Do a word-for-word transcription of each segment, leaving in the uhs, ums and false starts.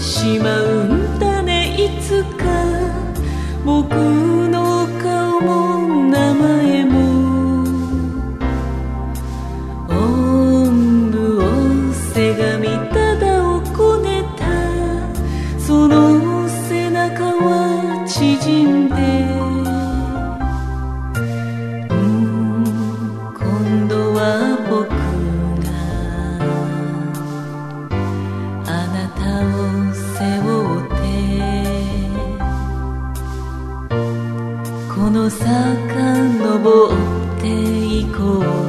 しまうんだね。いつか僕の顔も名前もおんぶをせがみただをこねたその背中は縮んで今度は僕があなたを背負ってこの坂登っていこう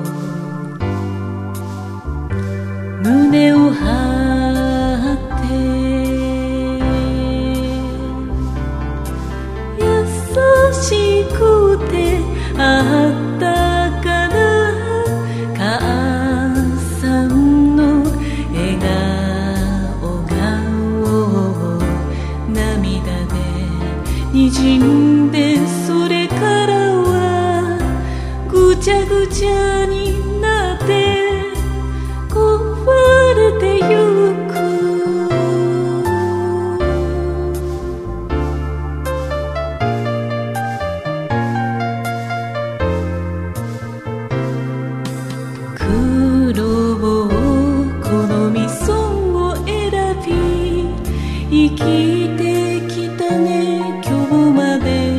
胸を張って優しくてあったかな母さんの笑顔が涙でにじんでそれからはぐちゃぐちゃになって壊れてゆく苦労を好み損を選び生きてきたね今日まで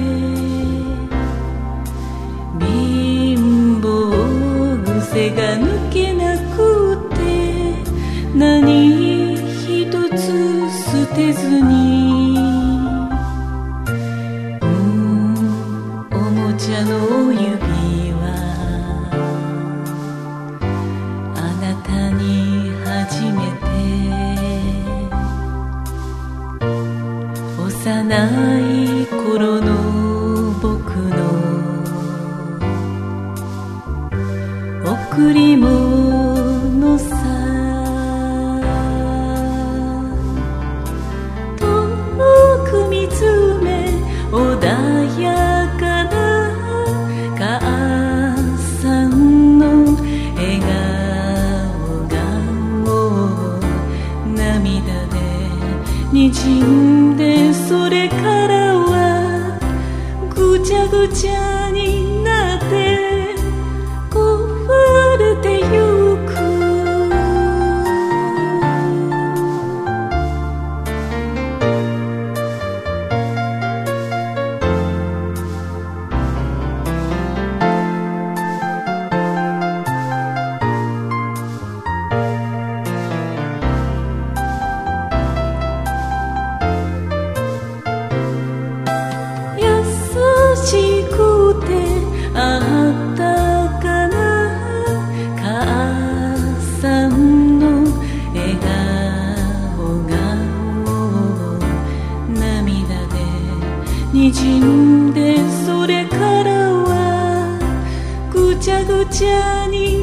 貧乏癖が抜けなくて何一つ捨てずにうんおもちゃの指輪あなたに初めて幼い頃の僕の贈り物さ遠く見つめ穏やかな母さんの笑顔がもう涙でにじんでそれからはぐちゃぐちゃになって壊れてゆく優しくてあったかな母さんの笑顔がもう涙でにじんでそれからはぐちゃぐちゃに